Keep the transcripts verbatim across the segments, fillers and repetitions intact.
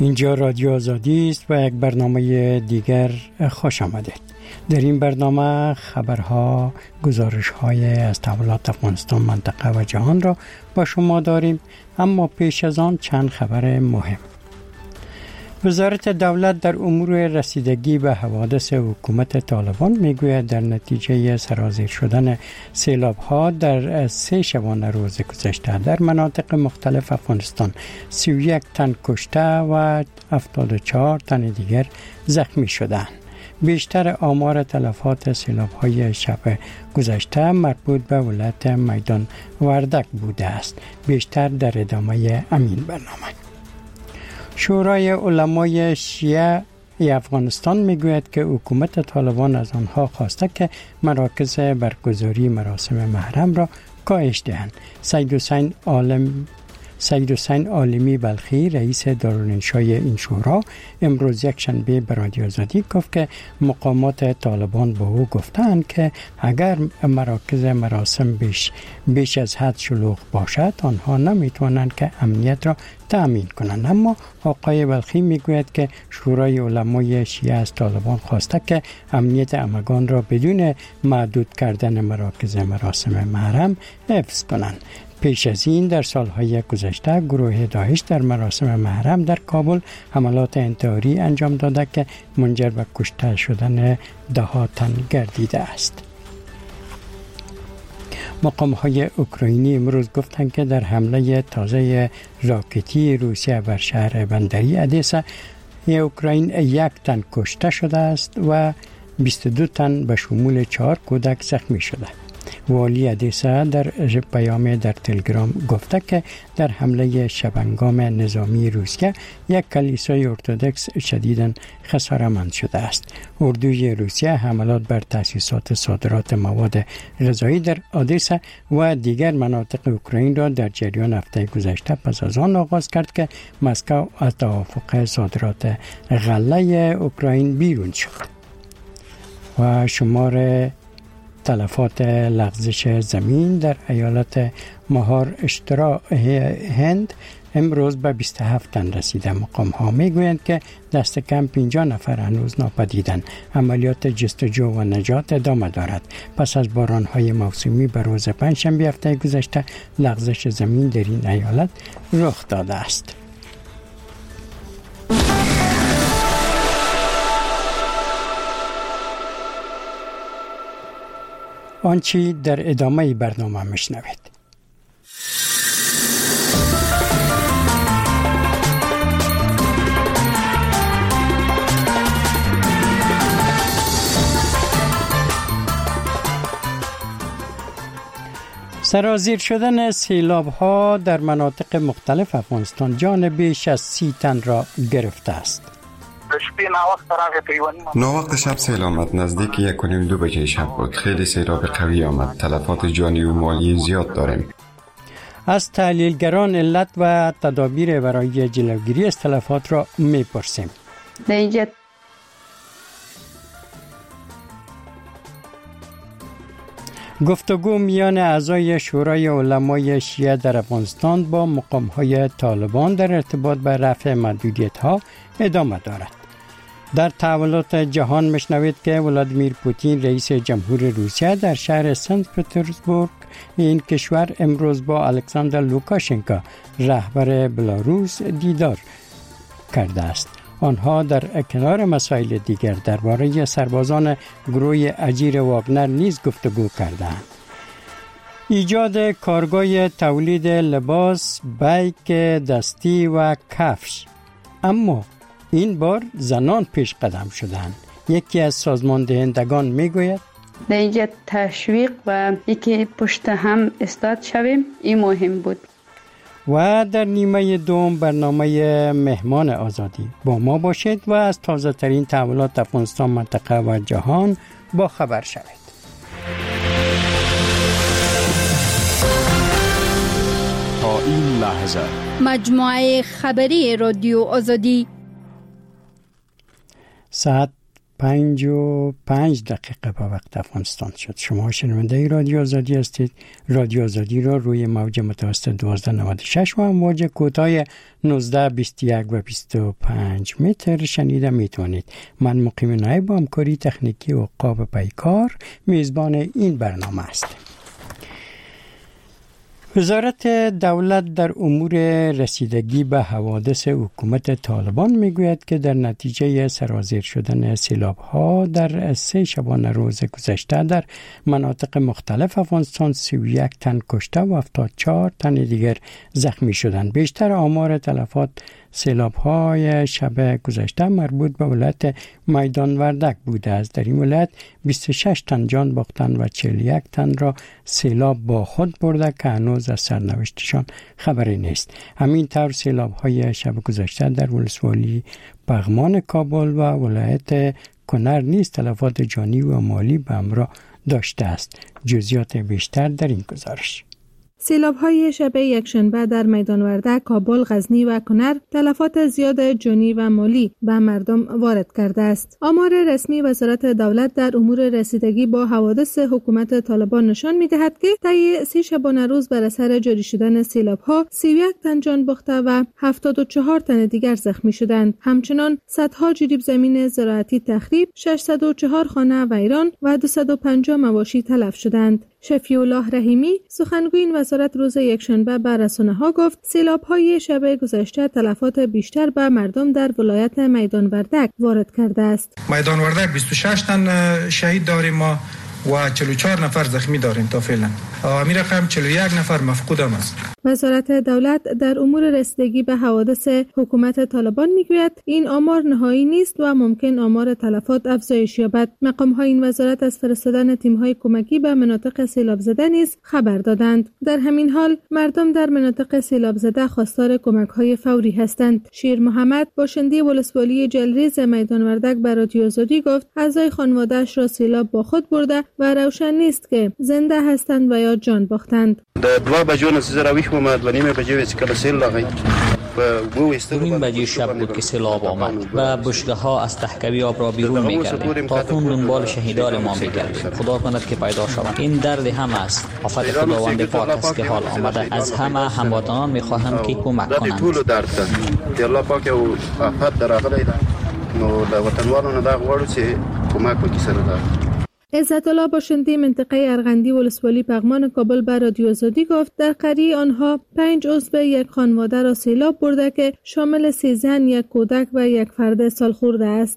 اینجا رادیو آزادی است و یک برنامه دیگر خوش آمدید. در این برنامه خبرها، گزارش‌های از تحولات افغانستان، منطقه و جهان را با شما داریم، اما پیش از آن چند خبر مهم. وزارت دولت در امور رسیدگی به حوادث حکومت طالبان میگوید در نتیجه سرازیر شدن سیلاب‌ها در سه شبانه روز گذشته در مناطق مختلف افغانستان سی و یک تن کشته و هفتاد و چهار تن دیگر زخمی شدند. بیشتر آمار تلفات سیلاب‌های شب گذشته مربوط به ولایت میدان وردک بوده است. بیشتر در ادامه امین برنامه. شورای علمای شیعه افغانستان میگوید که حکومت طالبان از آنها خواسته که مراکز برگزاری مراسم محرم را کاهش دهند. سید حسین عالم سید حسین عالمی بلخی رئیس دارالانشای این شورا امروز یک شنبه به رادیو آزادی گفت که مقامات طالبان به او گفتند که اگر مراکز مراسم بیش بیش از حد شلوغ باشد آنها نمیتوانند که امنیت را تأمین کنند. اما آقای بلخی میگوید که شورای علمای شیعه از طالبان خواسته که امنیت همگان را بدون محدود کردن مراکز مراسم محرم حفظ کنند. پیش از این در سالهای گذشته گروه داعش در مراسم محرم در کابل حملات انتحاری انجام داده که منجر به کشته شدن ده ها تن گردیده است. مقام‌های اوکراینی امروز گفتند که در حمله تازه راکتی روسیه بر شهر بندری ادیسا اوکراین یک تن کشته شده است و بیست و دو تن به شمول چهار کودک زخمی شده. والی ادیسا در پیام در تلگرام گفته که در حمله شبنگام نظامی روسیه یک کلیسای ارتدوکس شدیداً خساره‌مند شده است. اردوی روسیه حملات بر تأسیسات صادرات مواد غذایی در ادیسا و دیگر مناطق اوکراین را در جریان هفته گذشته پس از آن آغاز کرد که مسکو از توافق صادرات غله اوکراین بیرون شد. و شمار تلفات لغزش زمین در ایالت مهار اشترا هند امروز به بیست و هفت تن رسیده. مقام ها می گویند که دست کم پنجاه نفر هنوز ناپدیدند. عملیات جستجو و نجات ادامه دارد. پس از باران های موسمی به روز پنجشنبه هفته گذشته لغزش زمین در این ایالت رخ داده است. آنچه در ادامه برنامه میشنوید. سرازیر شدن سیلاب ها در مناطق مختلف افغانستان جان بیش از سی تن را گرفته است. ناوقت شب سیل آمد. نزدیک یک و نیم دو بجه شب بود. خیلی سیلاب قوی آمد. تلفات جانی و مالی زیاد داریم. از تحلیلگران علت و تدابیر برای جلوگیری از تلفات را میپرسیم. اینجا گفتگو میان اعضای شورای علمای شیعه در افغانستان با مقام‌های طالبان در ارتباط به رفع محدودیت‌ها ادامه دارد. در تحولات جهان مشنوید که ولادیمیر پوتین رئیس جمهور روسیه در شهر سنت پترزبورگ این کشور امروز با الکساندر لوکاشنکو رهبر بلاروس دیدار کرده است. آنها در کنار مسائل دیگر درباره سربازان گروه اجیر واگنر نیز گفتگو کردند. ایجاد کارگاه تولید لباس، بیک دستی و کفش، اما این بار زنان پیش قدم شدند. یکی از سازمان دهندگان میگوید در اینجا تشویق و یکی پشت هم استاد شویم این مهم بود. و در نیمه دوم برنامه مهمان آزادی با ما باشید و از تازه ترین تحولات افغانستان، منطقه و جهان با خبر شوید. تا این لحظه مجموعه خبری رادیو آزادی ساعت پنج و پنج دقیقه به وقت افغانستان شد. شما شنونده رادیو آزادی هستید. رادیو آزادی را روی موج متوسط دوازده نود و شش و امواج کوتاه نوزده بیست و یک و بیست و پنج متر شنیده میتونید. من مقیم نایب با همکاری تکنیکی و عقاب پیکار میزبان این برنامه هستم. وزارت دولت در امور رسیدگی به حوادث حکومت طالبان میگوید که در نتیجه سرازیر شدن سیلاب‌ها در سه شبانه روز گذشته در مناطق مختلف افغانستان سی و یک تن کشته و هفتاد و چهار تن دیگر زخمی شدند. بیشتر آمار تلفات سیلاب‌های شب گذشته مربوط به ولایت میدان وردک بوده است. در این ولایت بیست و شش تن جان باختند و چهل و یک تن را سیلاب با خود برده که هنوز از سرنوشتشان خبری نیست. همین طور سیلاب‌های شب گذشته در ولسوالی پغمان کابل و ولایت کنر نیز تلفات جانی و مالی به همراه داشته است. جزئیات بیشتر در این گزارش. سیلاب‌های شب یکشنبه در میدان وردک، کابل، غزنی و کنر تلفات زیاد جانی و مالی به مردم وارد کرده است. آمار رسمی وزارت دولت در امور رسیدگی با حوادث حکومت طالبان نشان می‌دهد که طی سی شبانه روز بر اثر جاری شدن سیلاب‌ها سی و یک تن جان باخته و هفتاد و چهار تن دیگر زخمی شدند. همچنین صدها جریب زمین زراعتی تخریب، ششصد و چهار خانه ویران و دویست و پنجاه مواشی تلف شدند. شفیع الله رحیمی سخنگوی وزارت روز یکشنبه به رسانه‌ها گفت سیلاب‌های شب گذشته تلفات بیشتر به مردم در ولایت میدان وردک وارد کرده است. میدان وردک بیست و شش تن شهید داریم ما و چهل و چهار نفر زخمی داریم تا فعلا. امیر رقم چهل و یک نفر مفقود هم است. وزارت دولت در امور رسیدگی به حوادث حکومت طالبان میگوید این آمار نهایی نیست و ممکن آمار تلفات افزایش یابد. مقام‌های این وزارت از فرستادن تیم‌های کمکی به مناطق سیلاب زده نیز خبر دادند. در همین حال مردم در مناطق سیلاب زده خواستار کمک‌های فوری هستند. شیر محمد باشنده ولسوالی جلریز میدان وردک به رادیو آزادی گفت اعضای خانواده‌اش را سیلاب با خود برده و روشن نیست که زنده هستند و یا جان باختند. د دوا بجو نسزه راویش اومد و نیمه بجو چې کله سیل راغی این بجی شب بود که سیلاب آمد و بشگه ها از تحکوی آب را بیرون می کردیم تا تون دنبال شهیدان ما می کردیم. خدا کند که پیدا شود. این درد هم است. آفت خداوند پاک است که حال آمده. از همه هموطنان می خواهم که کمک کنند. ټول درد ده الله پاک او آفت دراغلی ده نو د وطنوالو نه دا غواړو چې کمک وکړي سره ده. عزت الله باشنده منطقه ارغندی ولسوالی پغمان کابل به رادیو آزادی گفت در قریه آنها پنج عضو یک خانواده را سیلاب برده که شامل سه زن، یک کودک و یک فرد سالخورده است.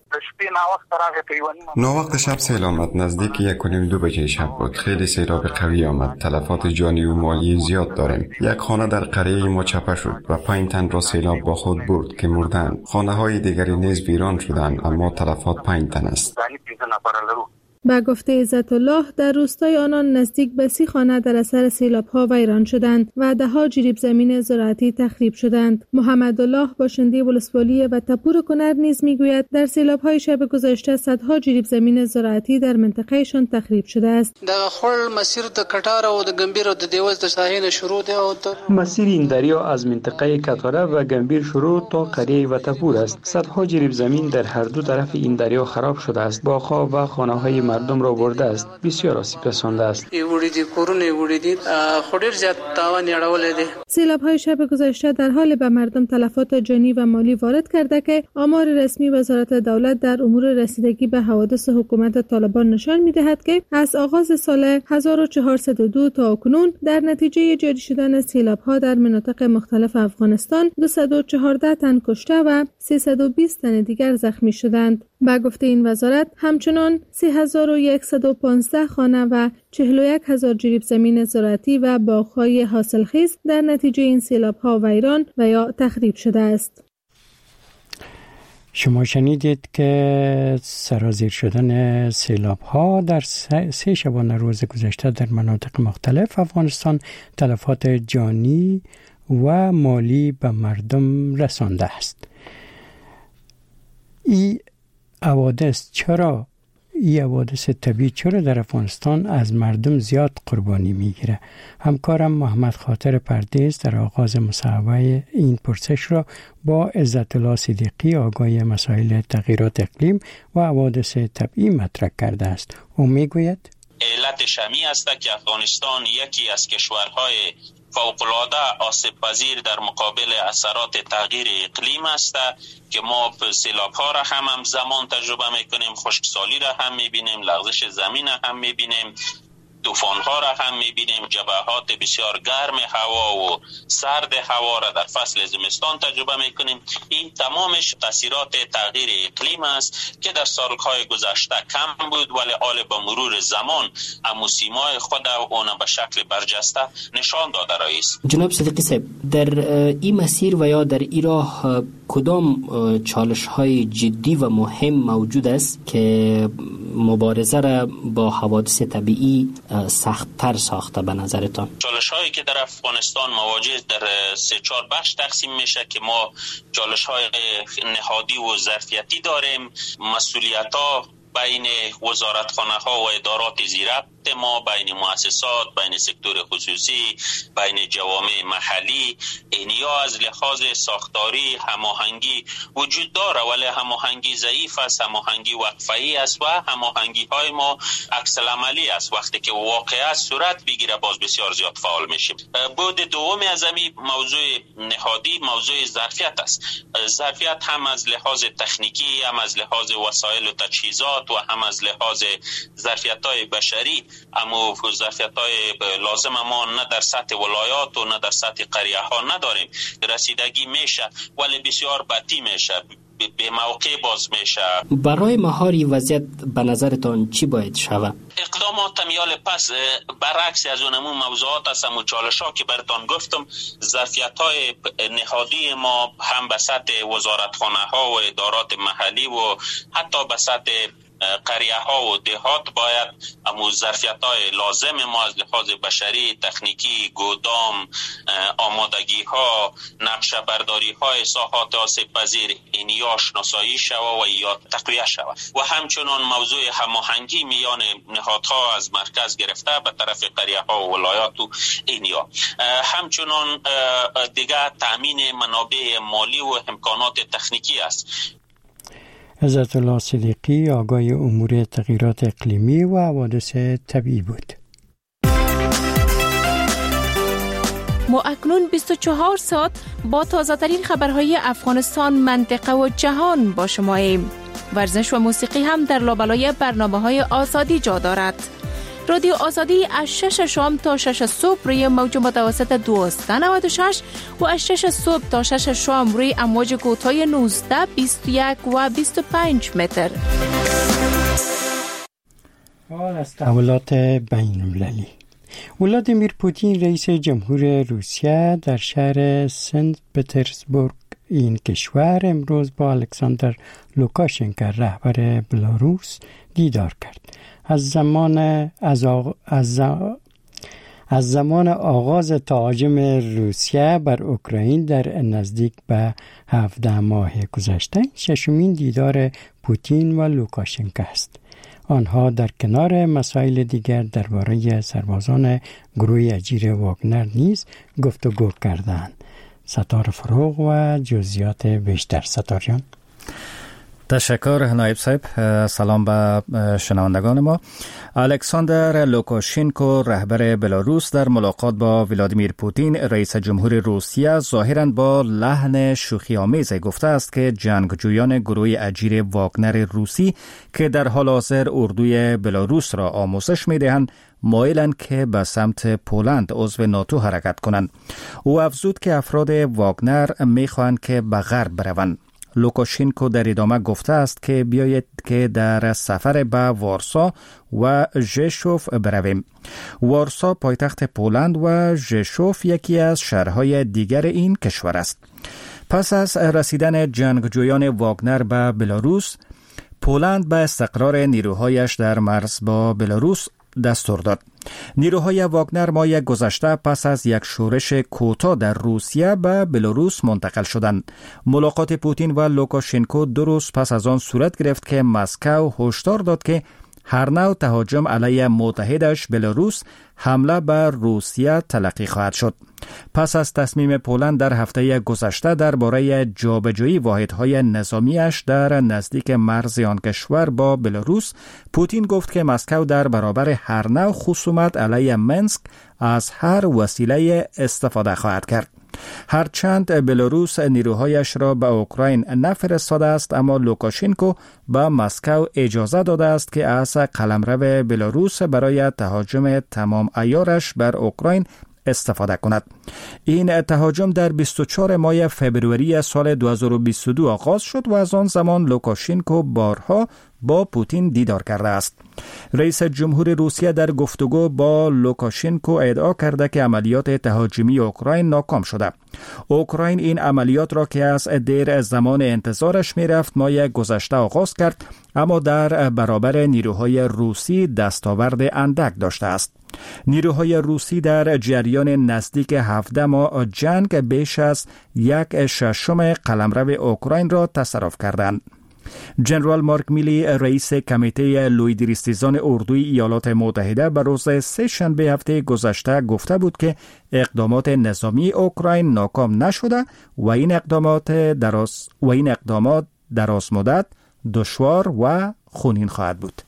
ناوقت شب سیل آمد. نزدیک یک و نیم دو بجه شب بود. خیلی سیلاب قوی آمد. تلفات جانی و مالی زیاد داریم. یک خانه در قریه ما چپه شد و پنج تن را سیلاب با خود برد که مردند. خانه های دیگری نیز ویران شدند اما تلفات پنج تن است. با گفته عزت الله در روستای آنان نزدیک به سی خانه در اثر سیلاب‌ها ویران شدند و ده‌ها جریب زمین زراعتی تخریب شدند. محمد الله باشنده ولسوالی و تپور کنر نیز میگوید در سیلاب‌های شب گذشته صدها جریب زمین زراعتی در منطقهشان تخریب شده است. د خپل مسیر د کټار او د ګمبیر او د دیوز د ساحل شروع ده او مسیر این دریا از منطقه کټاره و گمبیر شروع تا قریه و تپور است. صدها جریب زمین در هر دو طرف این دریا خراب شده است. باغ‌ها و خانه‌های مردم را برده است. بسیار آسیب رسانده است. سیلاب‌های شب گذشته در حال به مردم تلفات جانی و مالی وارد کرده که آمار رسمی وزارت دولت در امور رسیدگی به حوادث حکومت طالبان نشان می‌دهد که از آغاز سال هزار و چهارصد و دو تا اکنون در نتیجه جاری شدن سیلاب‌ها در مناطق مختلف افغانستان دویست و چهارده تن کشته و سیصد و بیست تن دیگر زخمی شدند. با گفته این وزارت همچنان سه هزار و صد و پانزده خانه و چهل و یک هزار جریب زمین زراعتی و باغ‌های حاصلخیز در نتیجه این سیلاب‌ها ویران و یا تخریب شده است. شما شنیدید که سرازیر شدن سیلاب‌ها در سه شبانه روز گذشته در مناطق مختلف افغانستان تلفات جانی و مالی به مردم رسانده است. این حوادث چرا این حوادث طبیعی چرا در افغانستان از مردم زیاد قربانی میگیره؟ همکارم محمد خاطر پردیس در آغاز مصاحبه این پرسش را با عزت الله صدیقی آگاه مسائل تغییرات اقلیم و حوادث طبیعی مطرح کرده است. او میگوید علت شمی است که افغانستان یکی از کشورهای فوق‌العاده آسیب پذیر در مقابل اثرات تغییر اقلیم است که ما سیلاب‌ها را هم همزمان تجربه می‌کنیم، خشکسالی را هم می‌بینیم، لغزش زمین هم می‌بینیم، طوفان‌ها را هم می‌بینیم، جبهات بسیار گرم هوا و سرد هوا را در فصل زمستان تجربه می‌کنیم. این تمامش تاثیرات تغییر اقلیم است که در سال‌های گذشته کم بود، ولی حال با مرور زمان موسم‌های خود اون به شکل برجسته نشان داده است. جناب صدیقی صاحب، در این مسیر و یا در این راه کدام چالش‌های جدی و مهم موجود است که مبارزه را با حوادث طبیعی سخت‌تر ساخته به نظرتان؟ چالش‌هایی که در افغانستان مواجه در سه چهار بخش تقسیم میشه که ما چالش‌های نهادی و ظرفیتی داریم. مسئولیت‌ها بین وزارتخانه‌ها و ادارات زیربط ما، بین مؤسسات، بین سکتور خصوصی، بین جوامع محلی، اینیا از لحاظ ساختاری هماهنگی وجود داره، ولی هماهنگی ضعیف است، هماهنگی وقفه‌ای است و هماهنگی‌های ما عکس العملی است. وقتی که واقعا صورت بگیره باز بسیار زیاد فعال میشیم. بود دوم از این موضوع نهادی موضوع ظرفیت است. ظرفیت هم از لحاظ تکنیکی، هم از لحاظ وسایل و تجهیزات و هم از لحاظ ظرفیت‌های بشری، اما ظرفیت‌های لازم ما نه در سطح ولایات و نه در سطح قریه ها نداریم. رسیدگی میشه ولی بسیار بطی میشه، به موقع باز میشه. برای مهاری وضعیت به نظرتان چی باید شود؟ اقدامات میال پس برعکس از اونمون موضوعات است و چالش‌ها که براتون گفتم، ظرفیت‌های نهادی ما هم به سطح وزارتخانه‌ها و ادارات محلی و حتی به سطح قریه ها و دهات باید امو ظرفیت های لازم ما از لحاظ بشری، تکنیکی، گودام، آمادگی ها، نقشه برداری های ساحات آسیب پذیر اینیا شناسایی شود و یا تقویه شود و همچنان موضوع هماهنگی میان نهادها از مرکز گرفته به طرف قریه ها و ولایات و اینیا، همچنان دیگه تامین منابع مالی و امکانات تکنیکی است. عزت الله صدیقی آگاه امور تغییرات اقلیمی و حوادث طبیعی بود. ما اکنون بیست و چهار ساعت با تازه ترین خبرهای افغانستان، منطقه و جهان با شماییم. ورزش و موسیقی هم در لابلای برنامه‌های آزادی جا دارد. رادیو آزادی از شش شام تا شش صبح روی موج متوسط دویست و نود و شش و از شش صبح تا شش شام روی امواج کوتاه نوزده، بیست و یک و بیست و پنج متر. حال از تحولات بین المللی. ولادیمیر پوتین رئیس جمهور روسیه در شهر سنت پترزبورگ این کشور امروز با الکساندر لوکاشنکو رهبر بلاروس دیدار کرد. از زمان از, آغ... از, از زمان آغاز تهاجم روسیه بر اوکراین در نزدیک به هفده ماه گذشته ششمین دیدار پوتین و لوکاشنکو است. آنها در کنار مسائل دیگر درباره سربازان گروه اجیر واگنر نیز گفتگو کردند. ستار فروغ و جزئیات بیشتر. ستاریان. تشکر نایب صاحب. سلام به شنوندگان ما. الکساندر لوکاشنکو رهبر بلاروس در ملاقات با ولادیمیر پوتین رئیس جمهور روسیه ظاهراً با لحن شوخی آمیز گفته است که جنگجویان گروه اجیر واگنر روسی که در حال حاضر اردوی بلاروس را آموزش می‌دهند مایلند که به سمت پولند عضو ناتو حرکت کنند. او افزود که افراد واگنر می‌خواهند که به غرب بروند. لوکاشنکو در ادامه گفته است که بیایید که در سفر به وارسا و ژشوف برویم. وارسا پایتخت پولند و ژشوف یکی از شهرهای دیگر این کشور است. پس از رسیدن جنگجویان واگنر به بلاروس، پولند به استقرار نیروهایش در مرز با بلاروس دستور داد. نیروهای واگنر ماه گذشته پس از یک شورش کوتاه در روسیه به بلاروس منتقل شدند. ملاقات پوتین و لوکاشنکو دو روز پس از آن صورت گرفت که مسکو هشدار داد که هر نوع تهاجم علیه متحدش بلاروس حمله بر روسیه تلقی خواهد شد. پس از تصمیم پولند در هفته گذشته درباره جابجایی واحدهای نظامیش در نزدیک مرز آن کشور با بلاروس، پوتین گفت که مسکو در برابر هر نوع خصومت علیه منسک از هر وسیله استفاده خواهد کرد. هرچند بلاروس نیروهایش را به اوکراین نفرستاده است، اما لوکاشنکو به مسکو اجازه داده است که از قلمرو بلاروس برای تهاجم تمام عیارش بر اوکراین استفاده کند. این تهاجم در بیست و چهارم ماه فبروری سال دو هزار و بیست و دو آغاز شد و از آن زمان لوکاشنکو بارها با پوتین دیدار کرده است. رئیس جمهور روسیه در گفتگو با لوکاشنکو ادعا کرده که عملیات تهاجمی اوکراین ناکام شده. اوکراین این عملیات را که از دیر زمان انتظارش میرفت ماه گذشته آغاز کرد، اما در برابر نیروهای روسی دستاورد اندک داشته است. نیروهای روسی در جریان نزدیک هفده ماه جنگ بیش از یک ششم قلمرو اوکراین را تصرف کردند. جنرال مارک میلی، رئیس کمیته لویدریستیزان اردوی ایالات متحده، به روز سه شنبه هفته گذشته گفته بود که اقدامات نظامی اوکراین ناکام نشده و این اقدامات دراز و این اقدامات دراز مدت دشوار و خونین خواهد بود.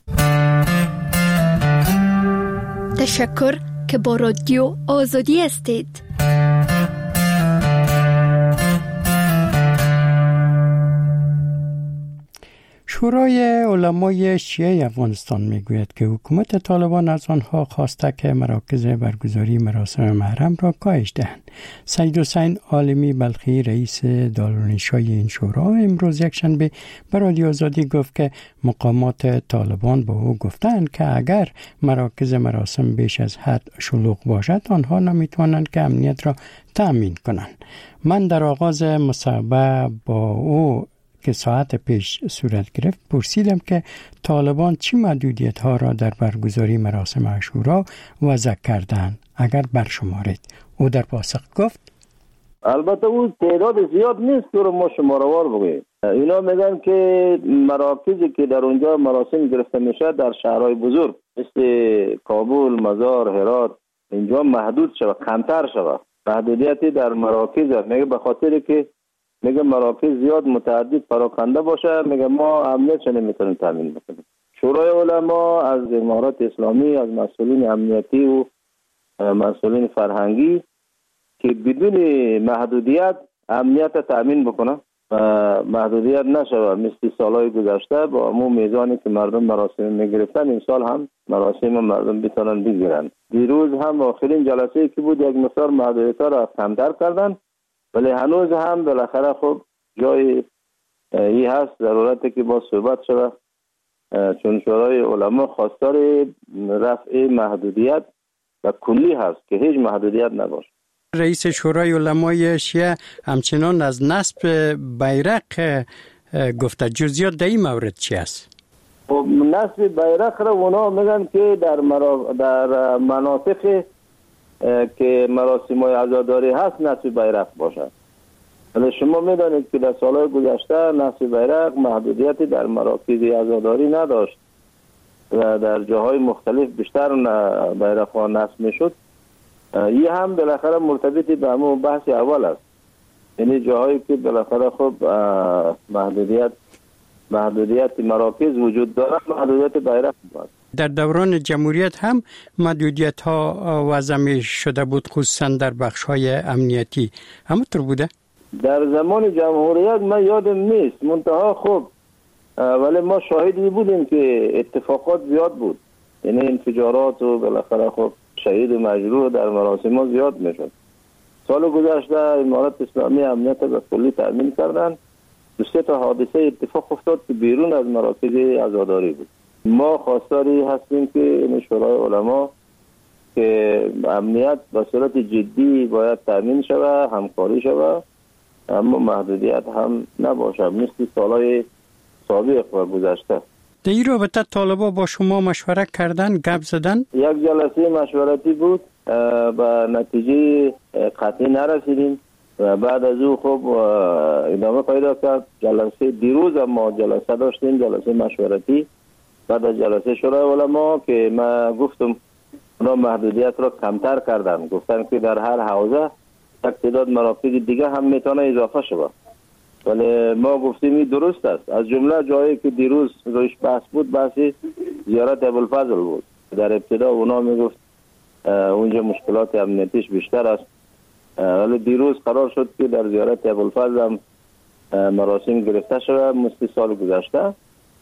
تشکر که با رادیو آزادی هستید. شورای علمای شیعه افغانستان میگوید که حکومت طالبان از آنها خواسته که مراکز برگزاری مراسم محرم را کاهش دهند. سید حسین عالمی بلخی، رئیس دارالانشای این شورا، امروز یکشنبه به رادیو آزادی گفت که مقامات طالبان به او گفتند که اگر مراکز مراسم بیش از حد شلوغ باشد آنها نمیتوانند که امنیت را تأمین کنند. من در آغاز مصاحبه با او که ساعت پیش صورت گرفت پرسیدم که طالبان چه محدودیت ها را در برگزاری مراسم عاشورا وضع کردند اگر برشمارید. او در پاسخ گفت البته او تعداد زیاد نیست که ما شماروار بگوییم. اینا میگن که مراکزی که در اونجا مراسم گرفته میشه در شهرهای بزرگ مثل کابل، مزار، هرات اینجا محدود شود، کمتر شود. محدودیتی در مراکز هست. میگه به خاطر که میگه مراکز زیاد متعدد پراکنده باشه، میگه ما امنیتش نمیتونیم تامین بکنیم. شورای علما از امارات اسلامی، از مسئولین امنیتی و مسئولین فرهنگی که بدون محدودیت امنیت تامین بکنه و محدودیت نشود مثل سالهای گذشته با عموم میزانی که مردم مراسم میگرفتن این سال هم مراسم مردم بتونن بگیرن. دیروز هم آخرین جلسه که بود یک مقدار محدودیت را کمتر کردن، ولی هنوز هم بالاخره خب جای ای هست ضرورته که با صحبت شود، چون شورای علما خواستار رفع محدودیت و کلی هست که هیچ محدودیت نباشه. رئیس شورای علمای شیعه همچنان از نصب بیرق گفته. جزئیات در این مورد چی است؟ خب نصب بیرق را اونا میگن که در مرا... در مناطق که مراسم های عزاداری هست نصب بیرق باشد. ولی شما میدانید که در سالهای گذشته نصب بیرق محدودیتی در مراکز عزاداری نداشت و در جاهای مختلف بیشتر بیرق ها نصب میشد. این هم بالاخره مرتبط به همون بحث اول است، یعنی جاهایی که بالاخره خب محدودیت محدودیت مراکز وجود دارد محدودیت بیرق بود. در دوران جمهوریت هم محدودیت ها وضع می شده بود، خصوصا در بخش های امنیتی. همونطور بوده؟ در زمان جمهوریت من یادم نیست، منتها خب ولی ما شاهدی بودیم که اتفاقات زیاد بود، یعنی انفجارات و بالاخره خب شهید و مجروح در مراسم ها زیاد می شد. سال گذشته امارات اسلامی امنیت به کلی تأمین کردن. دو سه تا حادثه اتفاق افتاد که بیرون از مراکز عزاداری بود. ما خواستاری هستیم که شورای علما که امنیت به صورت جدی باید تأمین شود، همکاری شود، اما محدودیت هم نباشه مثل سالهای سابق و گذشته. در این رابطه طالبا با شما مشوره کردن، گپ زدن؟ یک جلسه مشورتی بود، به نتیجه قطعی نرسیدیم و بعد از او خب ادامه پیدا کرد. جلسه دیروز ما جلسه داشتیم، جلسه مشورتی بعد از جلسه شورای علما که ما گفتم اونا محدودیت را کمتر کردن، گفتن که در هر حوزه یک تعداد مراکز دیگه هم میتونه اضافه شود. ولی ما گفتیم این درست است. از جمله جایی که دیروز روش بحث بود بحث زیارت ابوالفضل بود. در ابتدا اونا میگفت اونجا مشکلات امنیتیش بیشتر است، ولی دیروز قرار شد که در زیارت ابوالفضل هم مراسم گرفته شده مثل سال گذشته.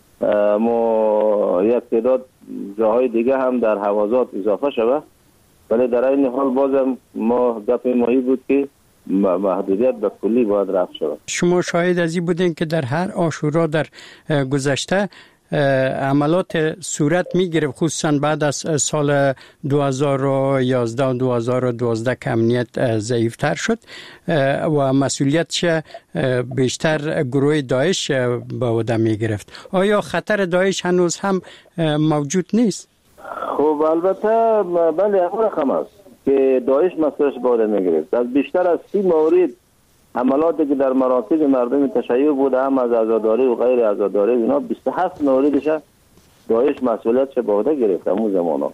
ما یک تعداد جاهای دیگه هم در حوازات اضافه شده، ولی در این حال بازم ما گپ ماهی بود که محدودیت به کلی باید رفع شود. شما شاهد از این بودین که در هر عاشورا در گذشته عملات صورت می گرفت، خصوصا بعد از سال دو هزار و یازده و دو هزار و دوازده که امنیت ضعیفتر شد و مسئولیتش بیشتر گروه داعش به عهده می گرفت. آیا خطر داعش هنوز هم موجود نیست؟ خب البته بله همون رقم است که داعش مسئولش به عهده می گرفت. از بیشتر از سی مورد عملاتی که در مراکز مردم تشیع بوده، هم از عزاداری و غیر عزاداری، اینا بیست و هفت موردش داعش مسئولیتش به عهده گرفت همون زمانا.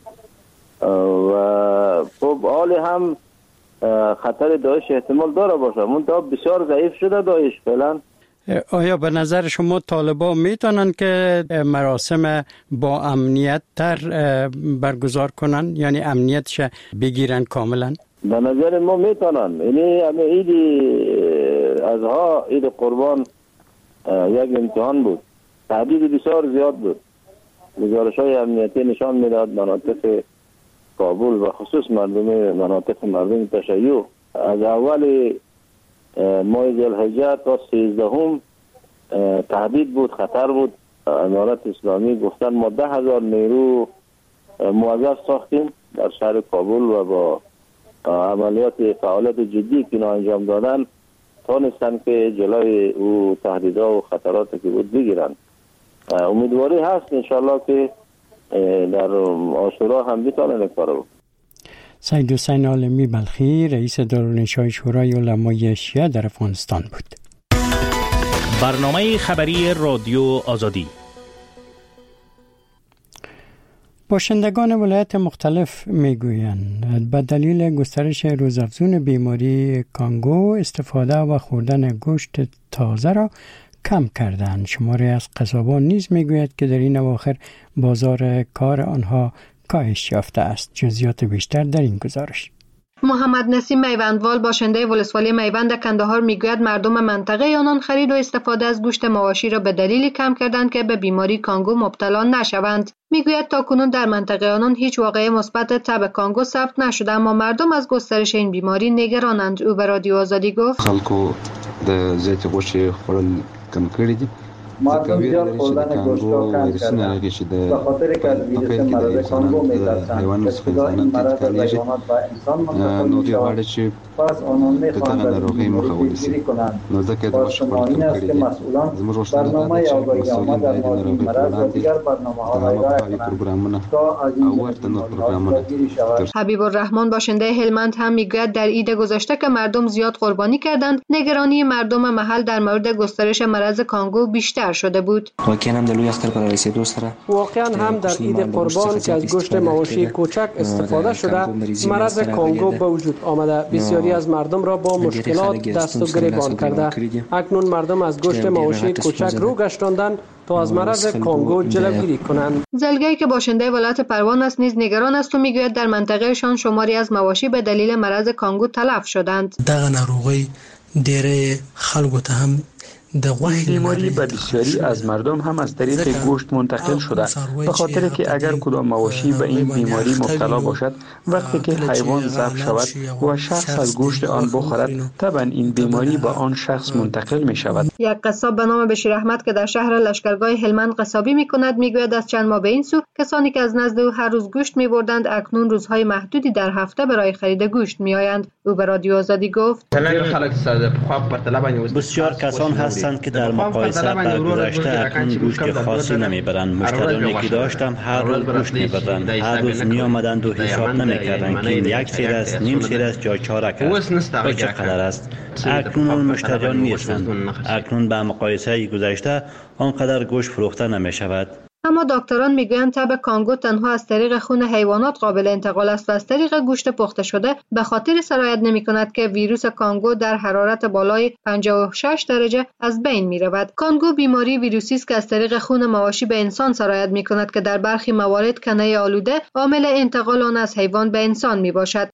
و خب حال هم خطر داعش احتمال داره باشه، منتها بسیار ضعیف شده داعش فعلا. آیا به نظر شما طالبان میتونن که مراسم با امنیت تر برگزار کنن، یعنی امنیتش بگیرن کاملا؟ به نظر ما میتونن. یعنی همه عید اضحی، عید قربان یک امتحان بود، تهدید بسیار زیاد بود. گزارش های امنیتی نشان میداد مناطق کابل و خصوص مردم مناطق مردم تشیع از اول ماه ذوالحجه تا سیزدهم تهدید بود، خطر بود. امارت اسلامی گفتن ما ده هزار نیرو موظف ساختیم در شهر کابل و با عملیات فعالیت جدی که اینا انجام دادن تانستن که جلوی او تهدیدها و خطراتی که بود بگیرن. امیدواری هست انشالله که در عاشورا هم بتانن این کارو. سید حسین عالمی بلخی رئیس دارالانشای شورای علمای شیعه در افغانستان بود. برنامه خبری رادیو آزادی. باشندگان ولایت مختلف میگویند به دلیل گسترش روزافزون بیماری کانگو استفاده و خوردن گوشت تازه را کم کردند. شماری از قصابان نیز میگوید که در این اواخر بازار کار آنها کاهش یافته است. جزئیات بیشتر در این گزارش. محمد نسیم میوندوال باشنده ولسوالی میوند کندهار میگوید مردم منطقه آنان خرید و استفاده از گوشت مواشی را به دلیلی کم کردند که به بیماری کانگو مبتلا نشوند. میگوید تاکنون در منطقه آنان هیچ واقعه مثبت تب کانگو ثبت نشده، اما مردم از گسترش این بیماری نگرانند. او به رادیو آزادی گفت خلکو د زیت غوښې خوړل کم کړی دي. مردم زیاد خوردن گوشت را کم کردند به خاطر که از ویروس مرض کانگو میترسند که ابتدا این مرض از حیوانات به انسان منتقل میشود. پس آنان میخواهند از این بیماری جلوگیری کنند. پس شما این است که مسئولان برنامه آگاهی آمد در مورد این مرض و دیگر برنامه‌ها را ارائه کنند تا از این بیماری جلوگیری شود. حبیب الرحمن باشنده هلمند هم میگوید در عید گذشته که مردم زیاد قربانی کردند، نگرانی مردم محل در مورد گسترش مرض کانگو بیشتر شده بود. واقعا هم در عید قربان که از گوشت مواشی کوچک استفاده شده، مرض کانگو به وجود آمده. بسیاری از مردم را با مشکلات دست و گریبان کرده. اکنون مردم از گوشت مواشی کوچک رو گشتاندن تا از مرض کانگو جلوگیری کنند. زلگی که باشنده ولایت پروان است نیز نگران است و میگوید در منطقه شان شماری از مواشی به دلیل مرض کانگو تلف شدند. دغه ناروغي ډېرې خلکو ته هم این بیماری به بسیاری از مردم هم از طریق گوشت منتقل شده، به خاطر که اگر کدام مواشی به این بیماری مبتلا باشد، وقتی که حیوان ذبح شود و شخص از گوشت آن بخورد، طبعا این بیماری به آن شخص منتقل می شود. یک قصاب به نام بشیر احمد که در شهر لشکرگاه هلمند قصابی می کند میگوید از چند ماه به این سو کسانی که از نزد او هر روز گوشت می بردند اکنون روزهای محدودی در هفته برای خرید گوشت می آیند. او به رادیو آزادی گفت بسیار کسان هستند که در مقایسه با گذشته اکنون گوشت خاصی نمیبرند. مشتریانی که داشتم هر روز گوشت میبردند، هر روز می آمدند و حساب نمیکردند که این یک سیر است، نیم سیر است یا چهارک است و چقدر است. اکنون اون مشتریان نیستند. اکنون با مقایسه گذشته آنقدر گوشت فروخته نمی شود. اما دکتران میگویند تب کانگو تنها از طریق خون حیوانات قابل انتقال است و از طریق گوشت پخته شده به خاطر سرایت نمی کند که ویروس کانگو در حرارت بالای پنجاه و شش درجه از بین می رود. کانگو بیماری ویروسی است که از طریق خون مواشی به انسان سرایت می کند که در برخی موارد کنه آلوده عامل انتقال آن از حیوان به انسان می باشد.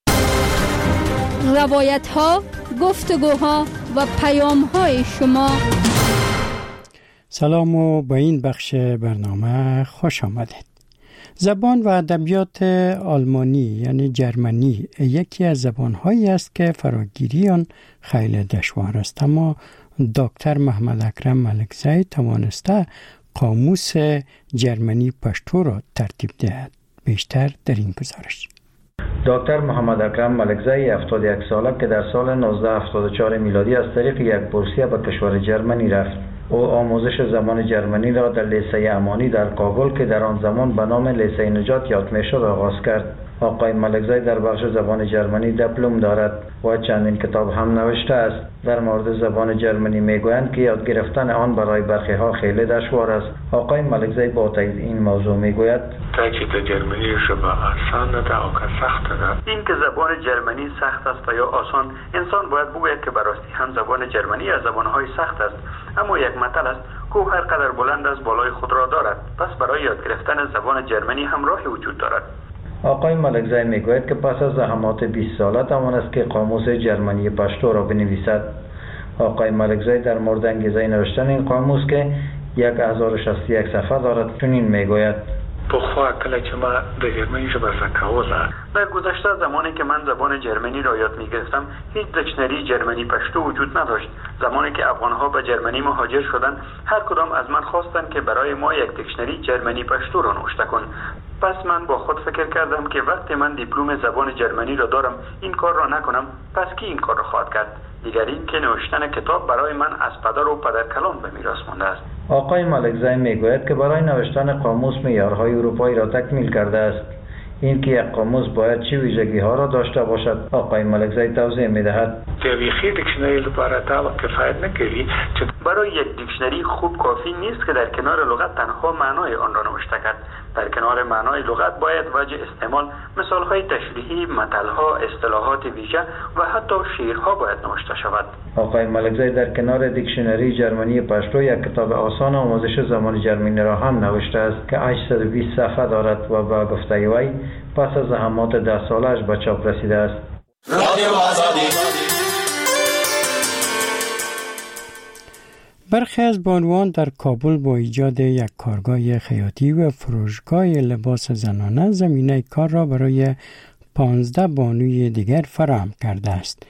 روایت ها، گفتگوها و پیام های شما. سلام و به این بخش برنامه خوش آمدید. زبان و ادبیات آلمانی یعنی جرمنی یکی از زبانهایی است که فراگیری آن خیلی دشوار است، اما دکتر محمد اکرم ملکزی توانسته قاموس جرمنی پشتو را ترتیب دهد. بیشتر در این گزارش. دکتر محمد اکرم ملکزی هفتاد و یک ساله که در سال نوزده هفتاد و چهار میلادی از طریق یک بورسیه به کشور جرمنی رفت. او آموزش زبان جرمنی را در لیسه امانی در کابل که در آن زمان به نام لیسه نجات یاد میشد آغاز کرد. آقای ملکزی در بخش زبان جرمنی دیپلم دارد و چندین کتاب هم نوشته است. در مورد زبان جرمنی میگویند که یاد گرفتن آن برای برخی ها خیلی دشوار است. آقای ملکزی با تایید این موضوع میگوید که جرمنی شبه آسان ده او که سخت ده. این که زبان جرمنی سخت است یا آسان، انسان باید بگوید که براستی هم زبان جرمنی از زبانهای سخت است، اما یک متل است که هر قدر بلند است بالای خود را دارد. پس برای یاد گرفتن زبان جرمنی هم راهی وجود دارد. آقای ملکزی میگوید که پس از زحمات بیست ساله توانست که قاموس جرمنی پشتو را بنویسد. آقای ملکزی در مورد انگیزه نوشتن این قاموس که هزار و شصت و یک صفحه دارد چنین میگوید: پخوا کله چې ما د جرمنی ژبه زده کوله، در گذشته زمانی که من زبان جرمنی را یاد می‌گرفتم هیچ دیکشنری جرمنی پشتو وجود نداشت. زمانی که افغان‌ها به جرمنی مهاجر شدند هر کدام از من خواستند که برای ما یک دیکشنری جرمنی پشتو را نوشته کن. پس من با خود فکر کردم که وقتی من دیپلم زبان جرمنی را دارم این کار را نکنم، پس کی این کار را خواهد کرد؟ دیگر این که نوشتن کتاب برای من از پدر و پدرکلان به میراث مانده است. آقای ملکزی میگوید که برای نوشتن قاموس معیارهای اروپایی را تکمیل کرده است. این که یک قاموس باید چه ویژگی ها را داشته باشد آقای ملکزی توضیح میدهد. تاریخی دیکشنری لپاره تا کفایت نکوي. برای یک دیکشنری خوب کافی نیست که در کنار لغت تنها معنای آن را نوشته کرد. در کنار معنای لغت باید وجه استعمال، مثالهای تشریحی، متلها، اصطلاحات ویژه و حتی شعرها باید نوشته شود. آقای ملکزی در کنار دیکشنری جرمنی پشتو یک کتاب آسان آموزش زبان جرمنی را هم نوشته است که هشتصد و بیست صفحه دارد و با گفته وی پس از زحمات ده سالش به چاپ رسیده است. رادیو آزادی. برخی از بانوان در کابل با ایجاد یک کارگاه خیاطی و فروشگاه لباس زنانه زمینه کار را برای پانزده بانوی دیگر فراهم کرده است.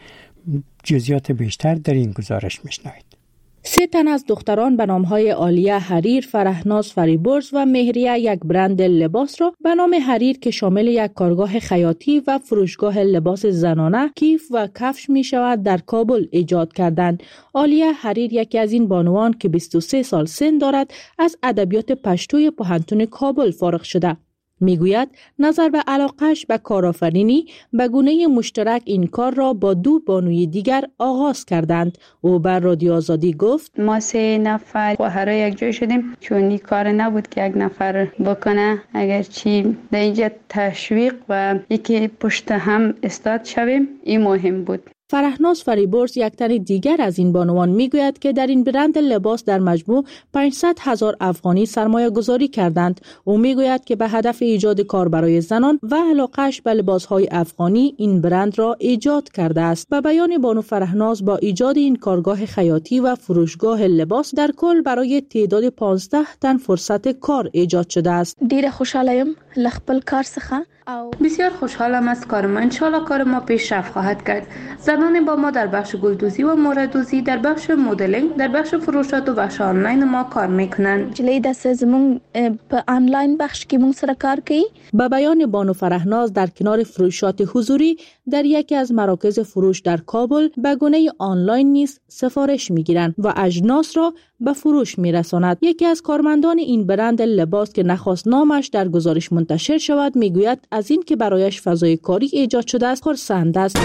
جزئیات بیشتر در این گزارش میشنوید. سه تن از دختران به نامهای عالیه حریر، فرهناز فریبرز و مهریه یک برند لباس را به نام حریر که شامل یک کارگاه خیاطی و فروشگاه لباس زنانه، کیف و کفش می شود در کابل ایجاد کردند. عالیه حریر یکی از این بانوان که بیست و سه سال سن دارد از ادبیات پشتوی پوهنتون کابل فارغ شده. میگوید نظر به علاقهش به کارآفرینی به گونه مشترک این کار را با دو بانوی دیگر آغاز کردند. او بر رادیو آزادی گفت: ما سه نفر خواهرای یک جای شدیم چون این کار نبود که یک نفر بکنه، اگرچه در اینجا تشویق و یکی پشت هم استاد شویم این مهم بود. فرهناز فریبرز یک تن دیگر از این بانوان میگوید که در این برند لباس در مجموع پانصد هزار افغانی سرمایه گذاری کردند. او میگوید که به هدف ایجاد کار برای زنان و علاقهش به لباسهای افغانی این برند را ایجاد کرده است. به بیان بانو فرهناز با ایجاد این کارگاه خیاطی و فروشگاه لباس در کل برای تعداد پانزده تن فرصت کار ایجاد شده است. ډیره خوشحالم له خپل کار څخه. بسیار خوشحالم از کار ما. انشالله کار ما پیشرفت خواهد کرد. زنان با ما در بخش گلدوزی و موردوزی، در بخش مدلینگ، در بخش فروشات و بخش آنلاین ما کار میکنند. جلی دست زمون په آنلاین بخش کې مونږ سره کار کوي. با بیان بانو فرهناز در کنار فروشات حضوری در یکی از مراکز فروش در کابل به گونه آنلاین نیز سفارش میگیرند و اجناس را به فروش میرساند. یکی از کارمندان این برند لباس که نخواست نامش در گزارش منتشر شود میگوید از این که برایش فضای کاری ایجاد شده است خرسند است.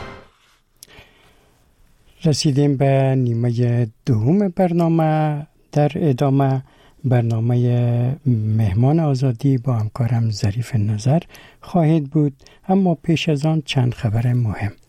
رسیدیم به نیمه دوم برنامه. در ادامه برنامه مهمان آزادی با همکارم ظریف نظر خواهد بود، اما پیش از آن چند خبر مهم.